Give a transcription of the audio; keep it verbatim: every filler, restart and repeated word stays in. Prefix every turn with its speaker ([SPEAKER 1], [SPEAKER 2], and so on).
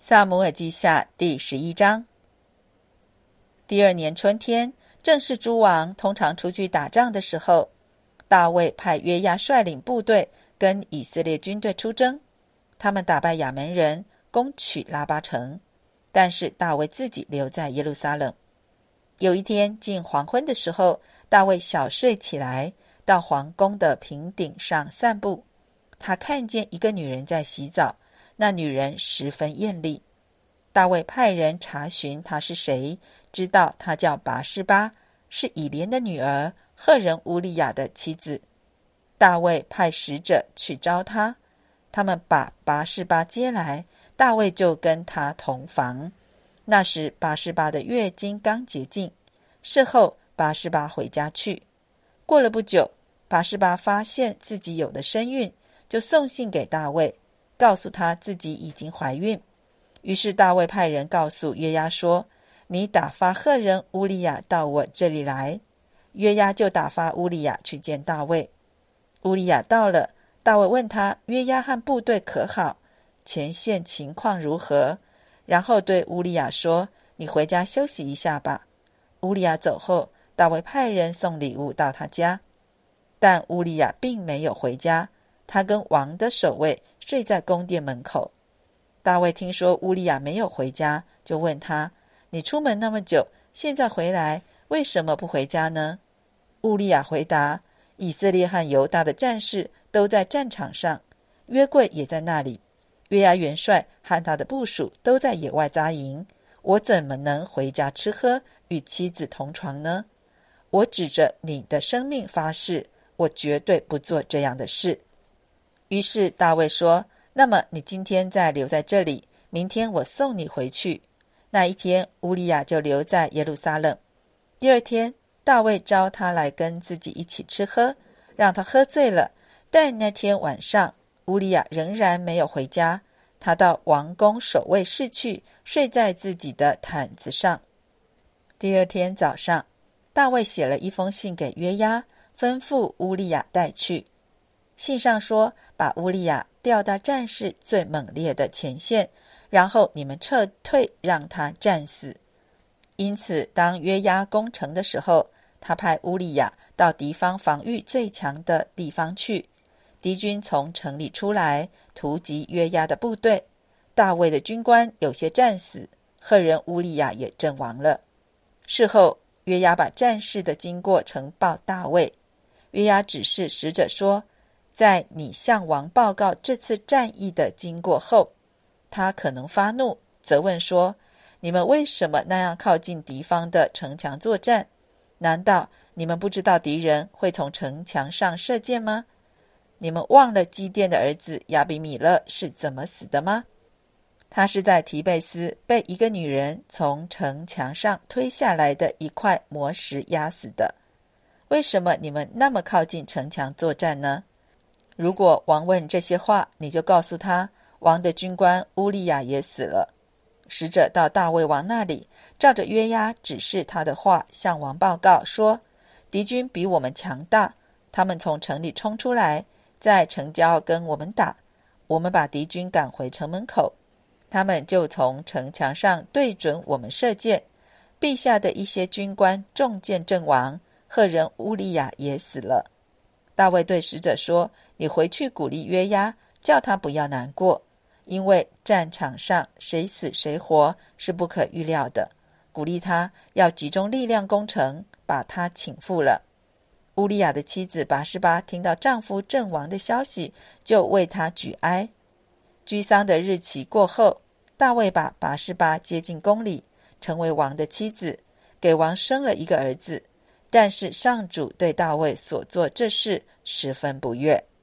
[SPEAKER 1] 撒母耳记下第十一章。第二年春天，正是诸王通常出去打仗的时候，大卫派约押率领部队跟以色列军队出征，他们打败亚门人，攻取拉巴城，但是大卫自己留在耶路撒冷。有一天近黄昏的时候，大卫小睡起来，到皇宫的平顶上散步，他看见一个女人在洗澡，那女人十分艳丽。大卫派人查询她是谁，知道她叫拔示巴，是以莲的女儿，赫人乌利亚的妻子。大卫派使者去招她，他们把拔示巴接来，大卫就跟她同房。那时拔示巴的月经刚洁净，事后拔示巴回家去。过了不久，拔示巴发现自己有了身孕，就送信给大卫，告诉他自己已经怀孕。于是大卫派人告诉约押说，你打发赫人乌利亚到我这里来。约押就打发乌利亚去见大卫。乌利亚到了，大卫问他约押和部队可好，前线情况如何，然后对乌利亚说，你回家休息一下吧。乌利亚走后，大卫派人送礼物到他家，但乌利亚并没有回家，他跟王的守卫睡在宫殿门口。大卫听说乌利亚没有回家，就问他，你出门那么久，现在回来，为什么不回家呢？乌利亚回答，以色列和犹大的战士都在战场上，约柜也在那里，约押元帅和他的部属都在野外扎营，我怎么能回家吃喝，与妻子同床呢？我指着你的生命发誓，我绝对不做这样的事。于是大卫说，那么你今天再留在这里，明天我送你回去。那一天乌利亚就留在耶路撒冷。第二天大卫召他来跟自己一起吃喝，让他喝醉了，但那天晚上乌利亚仍然没有回家，他到王宫守卫室去，睡在自己的毯子上。第二天早上，大卫写了一封信给约押，吩咐乌利亚带去。信上说，把乌利亚调到战士最猛烈的前线，然后你们撤退，让他战死。因此当约押攻城的时候，他派乌利亚到敌方防御最强的地方去。敌军从城里出来，突击约押的部队，大卫的军官有些战死，赫人乌利亚也阵亡了。事后约押把战事的经过呈报大卫。约押指示使者说，在你向王报告这次战役的经过后，他可能发怒，责问说，你们为什么那样靠近敌方的城墙作战？难道你们不知道敌人会从城墙上射箭吗？你们忘了基甸的儿子亚比米勒是怎么死的吗？他是在提贝斯被一个女人从城墙上推下来的一块磨石压死的。为什么你们那么靠近城墙作战呢？如果王问这些话，你就告诉他，王的军官乌利亚也死了。使者到大卫王那里，照着约押指示他的话向王报告说，敌军比我们强大，他们从城里冲出来，在城郊跟我们打，我们把敌军赶回城门口，他们就从城墙上对准我们射箭，陛下的一些军官中箭阵亡，赫人乌利亚也死了。大卫对使者说，你回去鼓励约押，叫他不要难过，因为战场上谁死谁活是不可预料的，鼓励他要集中力量攻城，把他请赴了。乌利亚的妻子拔示巴听到丈夫阵亡的消息，就为他举哀。居丧的日期过后，大卫把拔示巴接进宫里，成为王的妻子，给王生了一个儿子。但是上主对大卫所做这事十分不悦。